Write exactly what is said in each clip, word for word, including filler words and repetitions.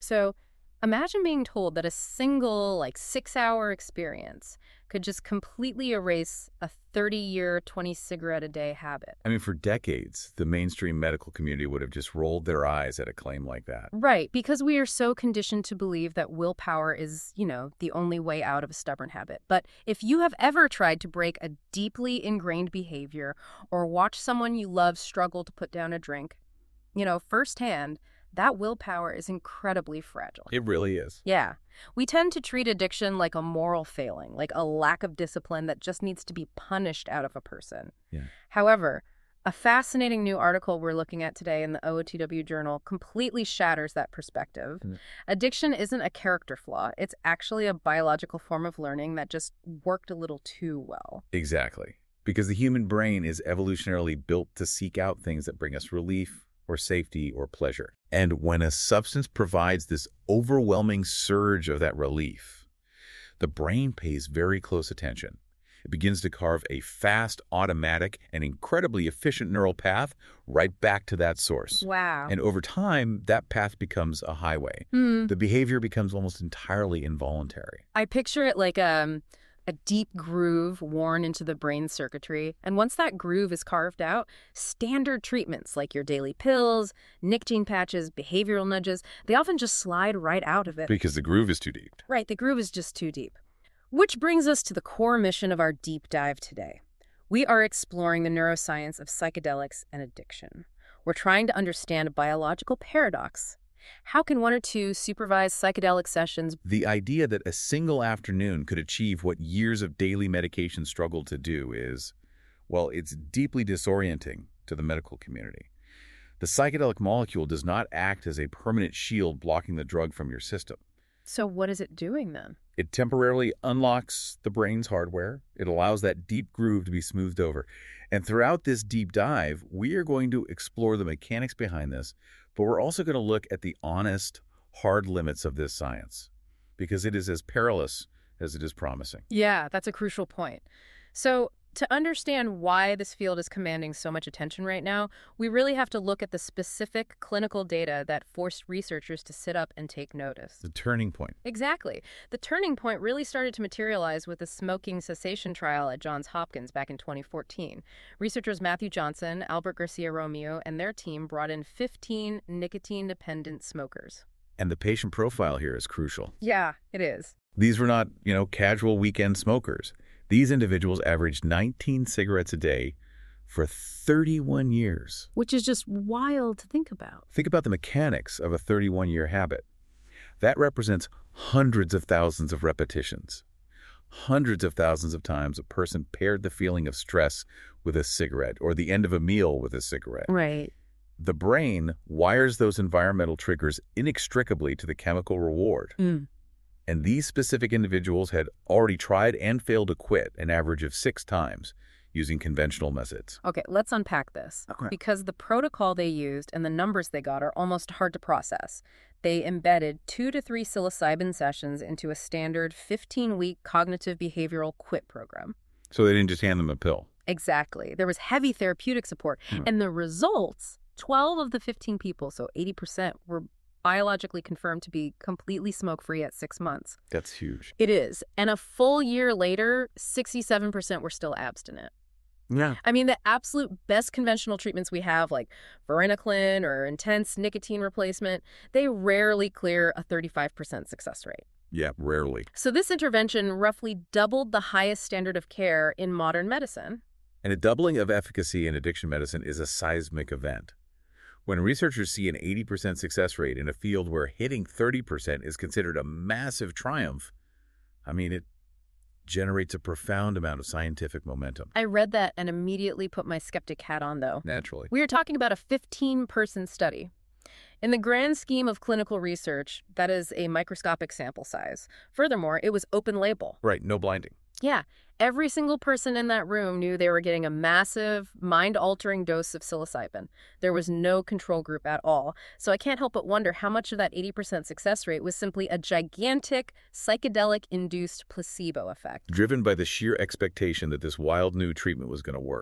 So imagine being told that a single, like, six-hour experience could just completely erase a thirty-year, twenty-cigarette-a-day habit. I mean, for decades, the mainstream medical community would have just rolled their eyes at a claim like that. Right, because we are so conditioned to believe that willpower is, you know, the only way out of a stubborn habit. But if you have ever tried to break a deeply ingrained behavior or watch someone you love struggle to put down a drink, you know, firsthand, that willpower is incredibly fragile. It really is. Yeah. We tend to treat addiction like a moral failing, like a lack of discipline that just needs to be punished out of a person. Yeah. However, a fascinating new article we're looking at today in the O O T W Journal completely shatters that perspective. Mm. Addiction isn't a character flaw. It's actually a biological form of learning that just worked a little too well. Exactly. Because the human brain is evolutionarily built to seek out things that bring us relief, or safety, or pleasure. And when a substance provides this overwhelming surge of that relief, the brain pays very close attention. It begins to carve a fast, automatic, and incredibly efficient neural path right back to that source. Wow. And over time, that path becomes a highway. Mm. The behavior becomes almost entirely involuntary. I picture it like um. a deep groove worn into the brain circuitry. And once that groove is carved out, standard treatments like your daily pills, nicotine patches, behavioral nudges, they often just slide right out of it. Because the groove is too deep. Right, the groove is just too deep. Which brings us to the core mission of our deep dive today. We are exploring the neuroscience of psychedelics and addiction. We're trying to understand a biological paradox. How can one or two supervised psychedelic sessions... The idea that a single afternoon could achieve what years of daily medication struggled to do is, well, it's deeply disorienting to the medical community. The psychedelic molecule does not act as a permanent shield blocking the drug from your system. So what is it doing then? It temporarily unlocks the brain's hardware. It allows that deep groove to be smoothed over. And throughout this deep dive, we are going to explore the mechanics behind this, but we're also going to look at the honest, hard limits of this science, because it is as perilous as it is promising. Yeah, that's a crucial point. So to understand why this field is commanding so much attention right now, we really have to look at the specific clinical data that forced researchers to sit up and take notice. The turning point. Exactly. The turning point really started to materialize with the smoking cessation trial at Johns Hopkins back in twenty fourteen. Researchers Matthew Johnson, Albert Garcia Romeo, and their team brought in fifteen nicotine-dependent smokers. And the patient profile here is crucial. Yeah, it is. These were not, you know, casual weekend smokers. These individuals averaged nineteen cigarettes a day for thirty-one years. Which is just wild to think about. Think about the mechanics of a thirty-one-year habit. That represents hundreds of thousands of repetitions. Hundreds of thousands of times a person paired the feeling of stress with a cigarette or the end of a meal with a cigarette. Right. The brain wires those environmental triggers inextricably to the chemical reward. Mm. And these specific individuals had already tried and failed to quit an average of six times using conventional methods. Okay, let's unpack this. Okay. Because the protocol they used and the numbers they got are almost hard to process. They embedded two to three psilocybin sessions into a standard fifteen-week cognitive behavioral quit program. So they didn't just hand them a pill. Exactly. There was heavy therapeutic support. Hmm. And the results, twelve of the fifteen people, so eighty percent, were biologically confirmed to be completely smoke-free at six months. That's huge. It is. And a full year later, sixty-seven percent were still abstinent. Yeah. I mean, the absolute best conventional treatments we have, like varenicline or intense nicotine replacement, they rarely clear a thirty-five percent success rate. Yeah, rarely. So this intervention roughly doubled the highest standard of care in modern medicine. And a doubling of efficacy in addiction medicine is a seismic event. When researchers see an eighty percent success rate in a field where hitting thirty percent is considered a massive triumph, I mean, it generates a profound amount of scientific momentum. I read that and immediately put my skeptic hat on, though. Naturally. We are talking about a fifteen-person study. In the grand scheme of clinical research, that is a microscopic sample size. Furthermore, it was open label. Right, no blinding. Yeah, every single person in that room knew they were getting a massive, mind-altering dose of psilocybin. There was no control group at all. So I can't help but wonder how much of that eighty percent success rate was simply a gigantic psychedelic-induced placebo effect. Driven by the sheer expectation that this wild new treatment was going to work.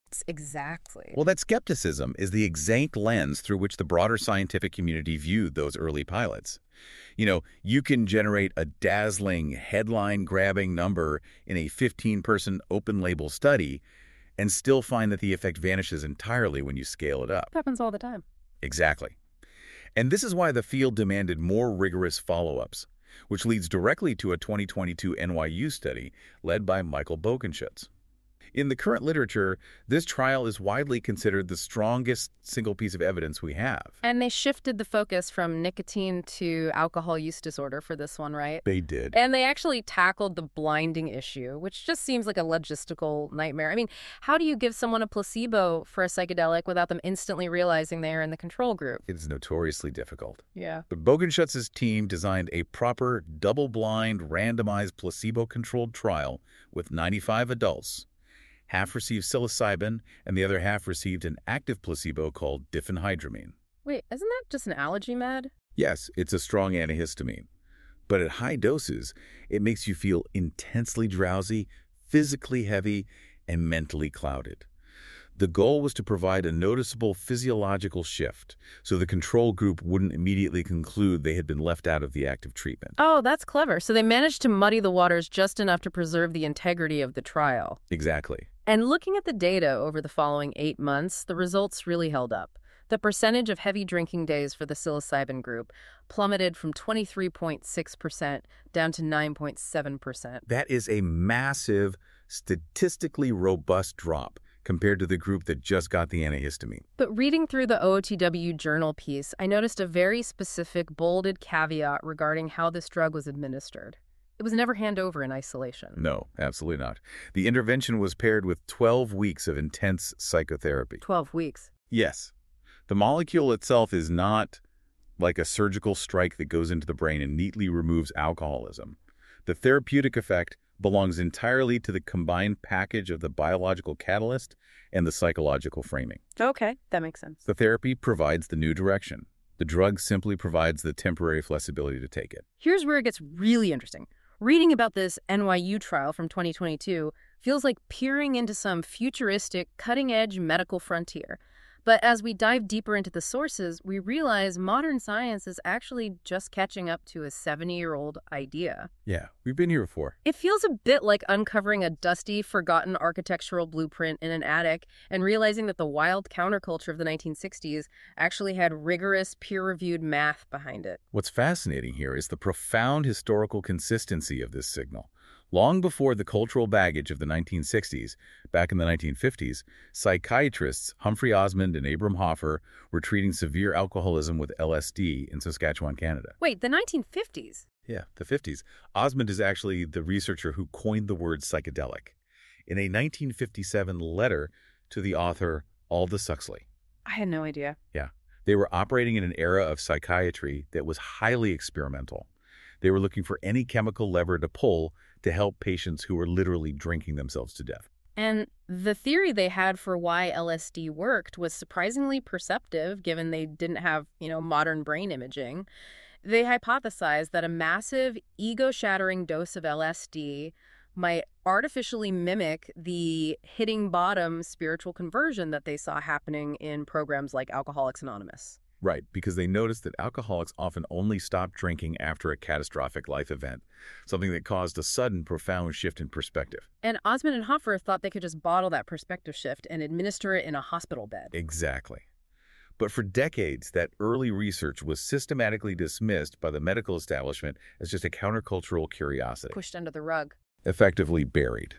Exactly. Well, that skepticism is the exact lens through which the broader scientific community viewed those early pilots. You know, you can generate a dazzling, headline-grabbing number in a fifteen-person open-label study and still find that the effect vanishes entirely when you scale it up. It happens all the time. Exactly. And this is why the field demanded more rigorous follow-ups, which leads directly to a twenty twenty-two N Y U study led by Michael Bogenschutz. In the current literature, this trial is widely considered the strongest single piece of evidence we have. And they shifted the focus from nicotine to alcohol use disorder for this one, right? They did. And they actually tackled the blinding issue, which just seems like a logistical nightmare. I mean, how do you give someone a placebo for a psychedelic without them instantly realizing they are in the control group? It is notoriously difficult. Yeah. But Bogenschutz's team designed a proper, double-blind, randomized, placebo-controlled trial with ninety-five adults. Half received psilocybin, and the other half received an active placebo called diphenhydramine. Wait, isn't that just an allergy med? Yes, it's a strong antihistamine. But at high doses, it makes you feel intensely drowsy, physically heavy, and mentally clouded. The goal was to provide a noticeable physiological shift, so the control group wouldn't immediately conclude they had been left out of the active treatment. Oh, that's clever. So they managed to muddy the waters just enough to preserve the integrity of the trial. Exactly. And looking at the data over the following eight months, the results really held up. The percentage of heavy drinking days for the psilocybin group plummeted from twenty-three point six percent down to nine point seven percent. That is a massive, statistically robust drop compared to the group that just got the antihistamine. But reading through the O O T W journal piece, I noticed a very specific, bolded caveat regarding how this drug was administered. It was never handed over in isolation. No, absolutely not. The intervention was paired with twelve weeks of intense psychotherapy. twelve weeks. Yes. The molecule itself is not like a surgical strike that goes into the brain and neatly removes alcoholism. The therapeutic effect belongs entirely to the combined package of the biological catalyst and the psychological framing. Okay, that makes sense. The therapy provides the new direction. The drug simply provides the temporary flexibility to take it. Here's where it gets really interesting. Reading about this N Y U trial from twenty twenty-two feels like peering into some futuristic, cutting-edge medical frontier. But as we dive deeper into the sources, we realize modern science is actually just catching up to a seventy-year-old idea. Yeah, we've been here before. It feels a bit like uncovering a dusty, forgotten architectural blueprint in an attic and realizing that the wild counterculture of the nineteen sixties actually had rigorous, peer-reviewed math behind it. What's fascinating here is the profound historical consistency of this signal. Long before the cultural baggage of the nineteen sixties, back in the nineteen fifties, psychiatrists Humphrey Osmond and Abram Hoffer were treating severe alcoholism with L S D in Saskatchewan, Canada. Wait, the nineteen fifties? Yeah, the fifties. Osmond is actually the researcher who coined the word psychedelic in a nineteen fifty-seven letter to the author Aldous Huxley. I had no idea. Yeah. They were operating in an era of psychiatry that was highly experimental. They were looking for any chemical lever to pull to help patients who were literally drinking themselves to death. And the theory they had for why L S D worked was surprisingly perceptive, given they didn't have, you know, modern brain imaging. They hypothesized that a massive, ego-shattering dose of L S D might artificially mimic the hitting bottom spiritual conversion that they saw happening in programs like Alcoholics Anonymous. Right, because they noticed that alcoholics often only stop drinking after a catastrophic life event, something that caused a sudden, profound shift in perspective. And Osmond and Hoffer thought they could just bottle that perspective shift and administer it in a hospital bed. Exactly. But for decades, that early research was systematically dismissed by the medical establishment as just a countercultural curiosity. Pushed under the rug. Effectively buried.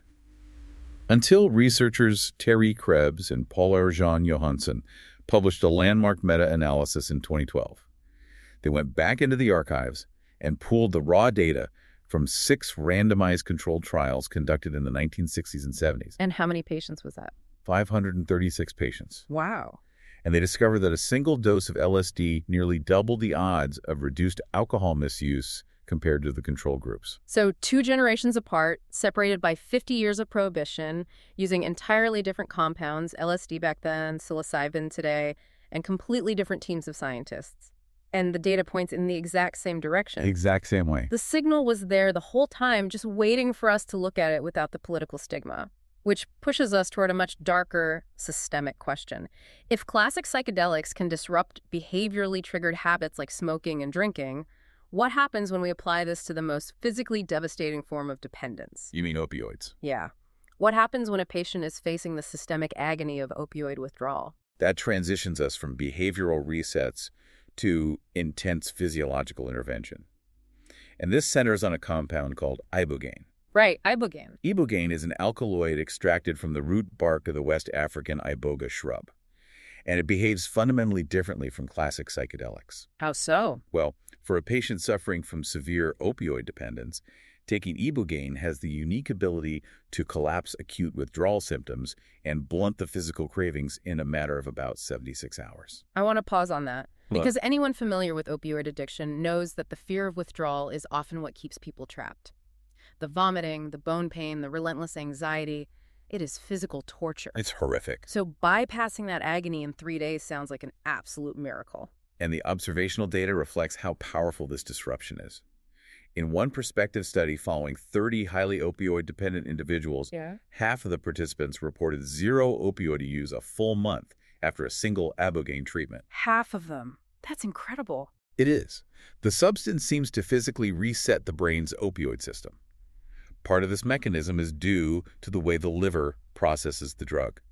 Until researchers Terry Krebs and Paul-Erjan Johansson published a landmark meta-analysis in twenty twelve. They went back into the archives and pooled the raw data from six randomized controlled trials conducted in the nineteen sixties and seventies. And how many patients was that? five hundred thirty-six patients. Wow. And they discovered that a single dose of L S D nearly doubled the odds of reduced alcohol misuse compared to the control groups. So two generations apart, separated by fifty years of prohibition, using entirely different compounds, L S D back then, psilocybin today, and completely different teams of scientists. And the data points in the exact same direction. Exact same way. The signal was there the whole time, just waiting for us to look at it without the political stigma. Which pushes us toward a much darker, systemic question. If classic psychedelics can disrupt behaviorally triggered habits like smoking and drinking, what happens when we apply this to the most physically devastating form of dependence? You mean opioids? Yeah. What happens when a patient is facing the systemic agony of opioid withdrawal? That transitions us from behavioral resets to intense physiological intervention. And this centers on a compound called ibogaine. Right, ibogaine. Ibogaine is an alkaloid extracted from the root bark of the West African iboga shrub. And it behaves fundamentally differently from classic psychedelics. How so? Well, for a patient suffering from severe opioid dependence, taking ibogaine has the unique ability to collapse acute withdrawal symptoms and blunt the physical cravings in a matter of about seventy-six hours. I want to pause on that. What? Because anyone familiar with opioid addiction knows that the fear of withdrawal is often what keeps people trapped. The vomiting, the bone pain, the relentless anxiety, it is physical torture. It's horrific. So bypassing that agony in three days sounds like an absolute miracle. And the observational data reflects how powerful this disruption is. In one prospective study following thirty highly opioid-dependent individuals, Yeah. half of the participants reported zero opioid use a full month after a single ibogaine treatment. Half of them. That's incredible. It is. The substance seems to physically reset the brain's opioid system. Part of this mechanism is due to the way the liver processes the drug.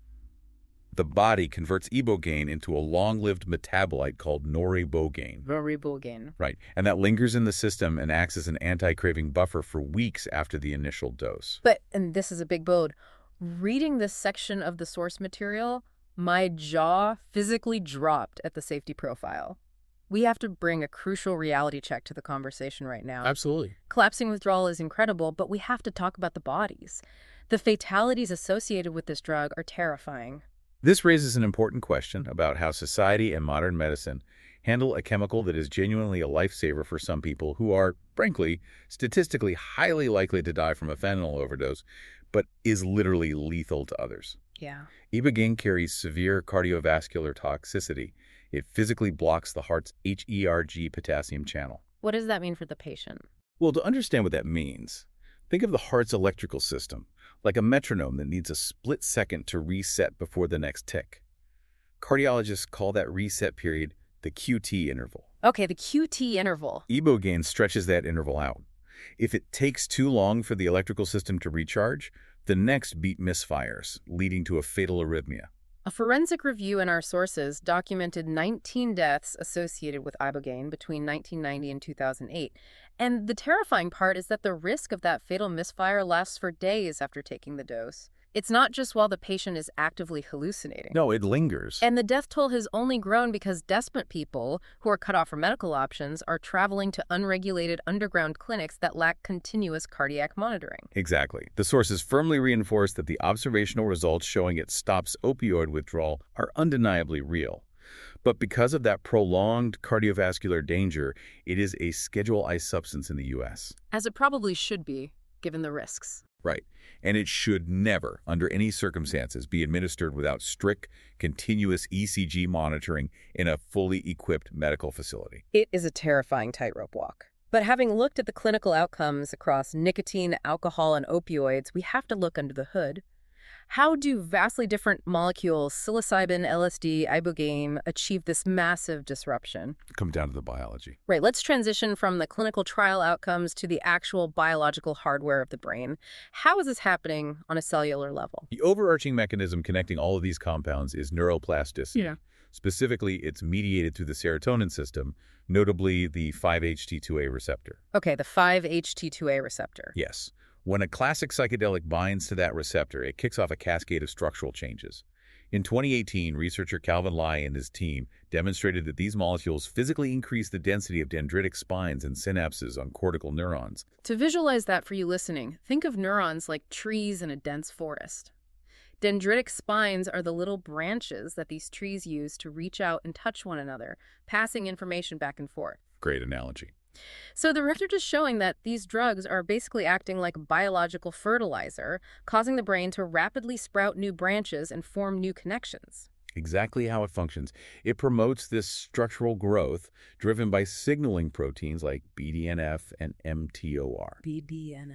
The body converts ibogaine into a long-lived metabolite called noribogaine. Noribogaine. Right, and that lingers in the system and acts as an anti-craving buffer for weeks after the initial dose. But, and this is a big bode, reading this section of the source material, my jaw physically dropped at the safety profile. We have to bring a crucial reality check to the conversation right now. Absolutely. Collapsing withdrawal is incredible, but we have to talk about the bodies. The fatalities associated with this drug are terrifying. This raises an important question about how society and modern medicine handle a chemical that is genuinely a lifesaver for some people who are, frankly, statistically highly likely to die from a fentanyl overdose, but is literally lethal to others. Yeah. Ibogaine carries severe cardiovascular toxicity. It physically blocks the heart's H E R G potassium channel. What does that mean for the patient? Well, to understand what that means, think of the heart's electrical system, like a metronome that needs a split second to reset before the next tick. Cardiologists call that reset period the Q T interval. Okay, the Q T interval. Ibogaine stretches that interval out. If it takes too long for the electrical system to recharge, the next beat misfires, leading to a fatal arrhythmia. A forensic review in our sources documented nineteen deaths associated with ibogaine between nineteen ninety and two thousand eight. And the terrifying part is that the risk of that fatal misfire lasts for days after taking the dose. It's not just while the patient is actively hallucinating. No, it lingers. And the death toll has only grown because desperate people who are cut off from medical options are traveling to unregulated underground clinics that lack continuous cardiac monitoring. Exactly. The sources firmly reinforce that the observational results showing it stops opioid withdrawal are undeniably real. But because of that prolonged cardiovascular danger, it is a Schedule I substance in the U S. As it probably should be, given the risks. Right. And it should never, under any circumstances, be administered without strict, continuous E C G monitoring in a fully equipped medical facility. It is a terrifying tightrope walk. But having looked at the clinical outcomes across nicotine, alcohol, and opioids, we have to look under the hood. How do vastly different molecules, psilocybin, L S D, ibogaine, achieve this massive disruption? Come down to the biology. Right, let's transition from the clinical trial outcomes to the actual biological hardware of the brain. How is this happening on a cellular level? The overarching mechanism connecting all of these compounds is neuroplasticity. Yeah. Specifically, it's mediated through the serotonin system, notably the five H T two A receptor. Okay, the five H T two A receptor. Yes. When a classic psychedelic binds to that receptor, it kicks off a cascade of structural changes. In twenty eighteen, researcher Calvin Lai and his team demonstrated that these molecules physically increase the density of dendritic spines and synapses on cortical neurons. To visualize that for you listening, think of neurons like trees in a dense forest. Dendritic spines are the little branches that these trees use to reach out and touch one another, passing information back and forth. Great analogy. So the research is showing that these drugs are basically acting like biological fertilizer, causing the brain to rapidly sprout new branches and form new connections. Exactly how it functions. It promotes this structural growth driven by signaling proteins like B D N F and M T O R. B D N F.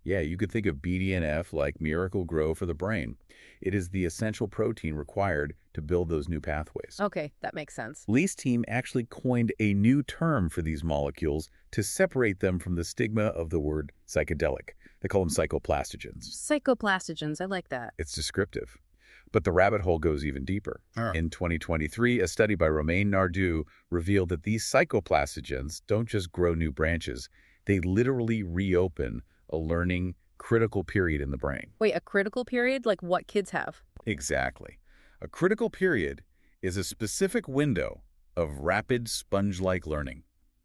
Yeah, you could think of B D N F like Miracle Grow for the brain. It is the essential protein required to build those new pathways. Okay, that makes sense. Lee's team actually coined a new term for these molecules to separate them from the stigma of the word psychedelic. They call them psychoplastogens. Psychoplastogens, I like that. It's descriptive. But the rabbit hole goes even deeper. Oh. In twenty twenty-three, a study by Romain Nardu revealed that these psychoplastogens don't just grow new branches, they literally reopen a learning critical period in the brain. Wait, a critical period? Like what kids have? Exactly. A critical period is a specific window of rapid sponge-like learning.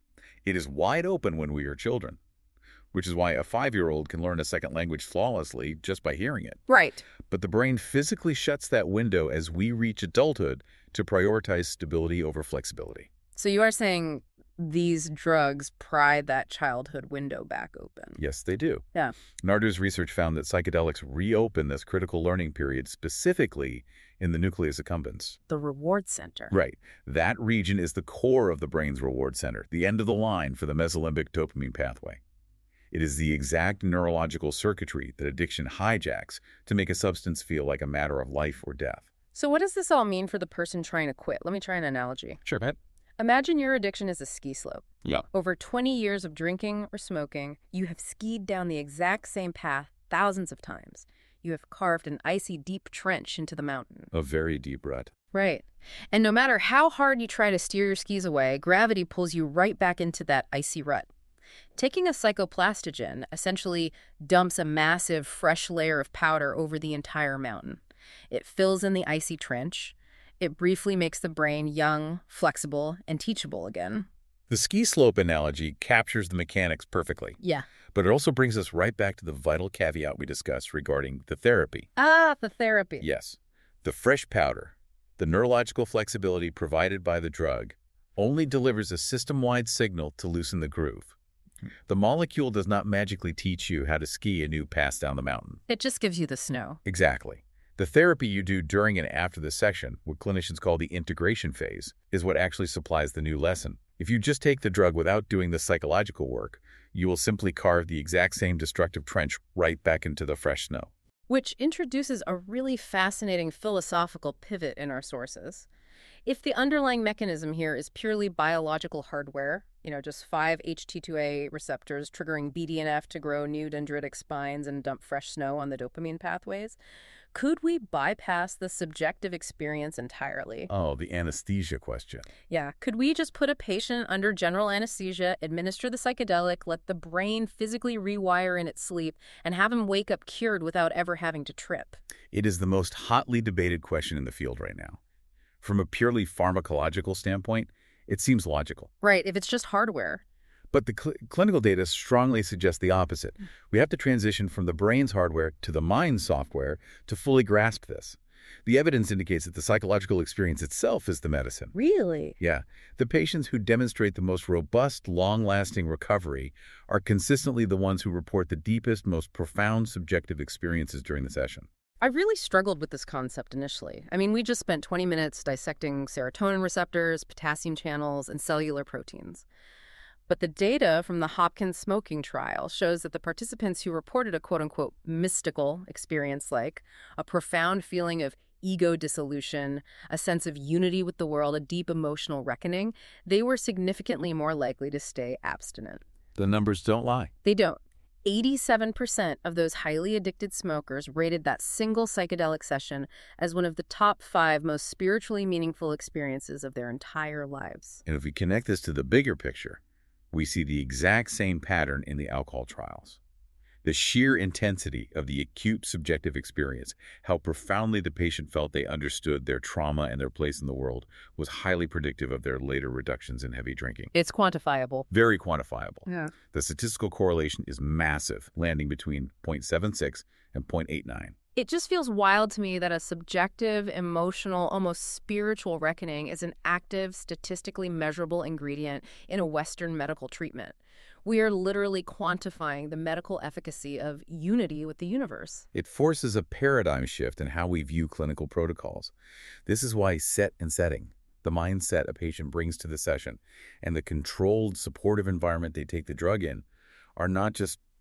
It is wide open when we are children, which is why a five-year-old can learn a second language flawlessly just by hearing it. Right. But the brain physically shuts that window as we reach adulthood to prioritize stability over flexibility. So you are saying these drugs pry that childhood window back open? Yes, they do. Yeah. Nardu's research found that psychedelics reopen this critical learning period specifically in the nucleus accumbens. The reward center. Right. That region is the core of the brain's reward center, the end of the line for the mesolimbic dopamine pathway. It is the exact neurological circuitry that addiction hijacks to make a substance feel like a matter of life or death. So what does this all mean for the person trying to quit? Let me try an analogy. Sure, Pat. Imagine your addiction is a ski slope. Yeah. Over twenty years of drinking or smoking, you have skied down the exact same path thousands of times. You have carved an icy deep trench into the mountain. A very deep rut. Right. And no matter how hard you try to steer your skis away, gravity pulls you right back into that icy rut. Taking a psychoplastogen essentially dumps a massive, fresh layer of powder over the entire mountain. It fills in the icy trench. It briefly makes the brain young, flexible, and teachable again. The ski slope analogy captures the mechanics perfectly, Yeah. but it also brings us right back to the vital caveat we discussed regarding the therapy. Ah, the therapy. Yes, the fresh powder, the neurological flexibility provided by the drug, only delivers a system-wide signal to loosen the groove. The molecule does not magically teach you how to ski a new pass down the mountain. It just gives you the snow. Exactly. The therapy you do during and after the section, what clinicians call the integration phase, is what actually supplies the new lesson. If you just take the drug without doing the psychological work, you will simply carve the exact same destructive trench right back into the fresh snow. Which introduces a really fascinating philosophical pivot in our sources. If the underlying mechanism here is purely biological hardware, you know, just five H T two A receptors triggering B D N F to grow new dendritic spines and dump fresh snow on the dopamine pathways, could we bypass the subjective experience entirely? Oh, the anesthesia question. Yeah. Could we just put a patient under general anesthesia, administer the psychedelic, let the brain physically rewire in its sleep, and have him wake up cured without ever having to trip? It is the most hotly debated question in the field right now. From a purely pharmacological standpoint, it seems logical. Right, if it's just hardware. But the cl- clinical data strongly suggest the opposite. We have to transition from the brain's hardware to the mind's software to fully grasp this. The evidence indicates that the psychological experience itself is the medicine. Really? Yeah. The patients who demonstrate the most robust, long-lasting recovery are consistently the ones who report the deepest, most profound subjective experiences during the session. I really struggled with this concept initially. I mean, we just spent twenty minutes dissecting serotonin receptors, potassium channels, and cellular proteins. But the data from the Hopkins smoking trial shows that the participants who reported a quote-unquote mystical experience, like a profound feeling of ego dissolution, a sense of unity with the world, a deep emotional reckoning, they were significantly more likely to stay abstinent. The numbers don't lie. They don't. eighty-seven percent of those highly addicted smokers rated that single psychedelic session as one of the top five most spiritually meaningful experiences of their entire lives. And if we connect this to the bigger picture, we see the exact same pattern in the alcohol trials. The sheer intensity of the acute subjective experience, how profoundly the patient felt they understood their trauma and their place in the world, was highly predictive of their later reductions in heavy drinking. It's quantifiable. Very quantifiable. Yeah. The statistical correlation is massive, landing between zero point seven six and zero point eight nine. It just feels wild to me that a subjective, emotional, almost spiritual reckoning is an active, statistically measurable ingredient in a Western medical treatment. We are literally quantifying the medical efficacy of unity with the universe. It forces a paradigm shift in how we view clinical protocols. This is why set and setting, the mindset a patient brings to the session, and the controlled, supportive environment they take the drug in, are not just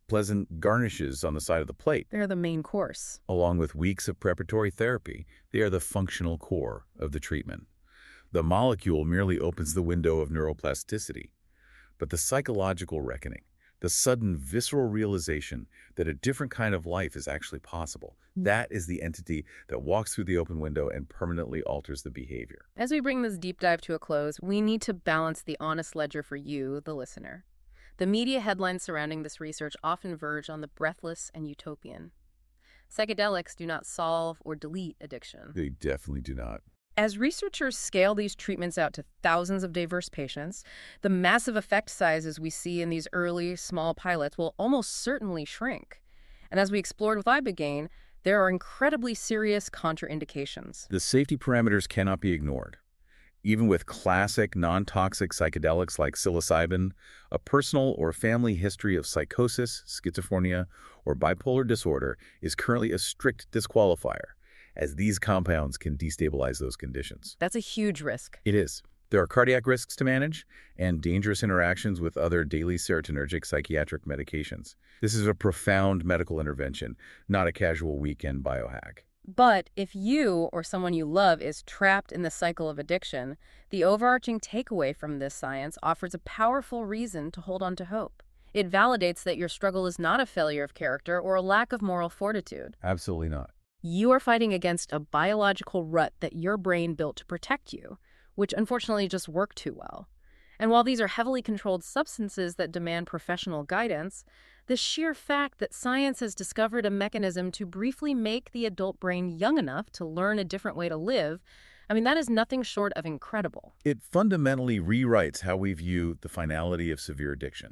pleasant garnishes on the side of the plate. They're the main course. Along with weeks of preparatory therapy, they are the functional core of the treatment. The molecule merely opens the window of neuroplasticity, but the psychological reckoning, the sudden visceral realization that a different kind of life is actually possible, that is the entity that walks through the open window and permanently alters the behavior. As we bring this deep dive to a close, we need to balance the honest ledger for you, the listener. The media headlines surrounding this research often verge on the breathless and utopian. Psychedelics do not solve or delete addiction. They definitely do not. As researchers scale these treatments out to thousands of diverse patients, the massive effect sizes we see in these early, small pilots will almost certainly shrink. And as we explored with ibogaine, there are incredibly serious contraindications. The safety parameters cannot be ignored. Even with classic, non-toxic psychedelics like psilocybin, a personal or family history of psychosis, schizophrenia, or bipolar disorder is currently a strict disqualifier, as these compounds can destabilize those conditions. That's a huge risk. It is. There are cardiac risks to manage and dangerous interactions with other daily serotonergic psychiatric medications. This is a profound medical intervention, not a casual weekend biohack. But if you or someone you love is trapped in the cycle of addiction, the overarching takeaway from this science offers a powerful reason to hold on to hope. It validates that your struggle is not a failure of character or a lack of moral fortitude. Absolutely not. You are fighting against a biological rut that your brain built to protect you, which unfortunately just worked too well. And while these are heavily controlled substances that demand professional guidance, the sheer fact that science has discovered a mechanism to briefly make the adult brain young enough to learn a different way to live, I mean, that is nothing short of incredible. It fundamentally rewrites how we view the finality of severe addiction.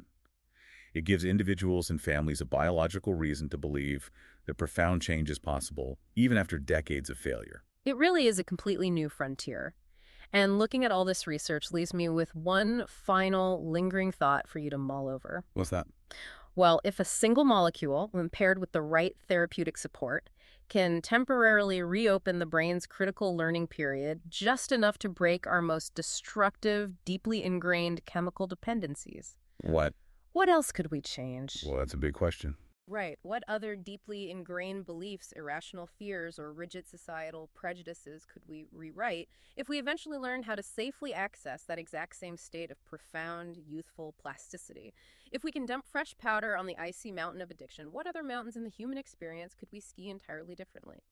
It gives individuals and families a biological reason to believe that profound change is possible, even after decades of failure. It really is a completely new frontier. And looking at all this research leaves me with one final lingering thought for you to mull over. What's that? Well, if a single molecule, when paired with the right therapeutic support, can temporarily reopen the brain's critical learning period just enough to break our most destructive, deeply ingrained chemical dependencies, What? what else could we change? Well, that's a big question. Right. What other deeply ingrained beliefs, irrational fears, or rigid societal prejudices could we rewrite if we eventually learn how to safely access that exact same state of profound, youthful plasticity? If we can dump fresh powder on the icy mountain of addiction, what other mountains in the human experience could we ski entirely differently?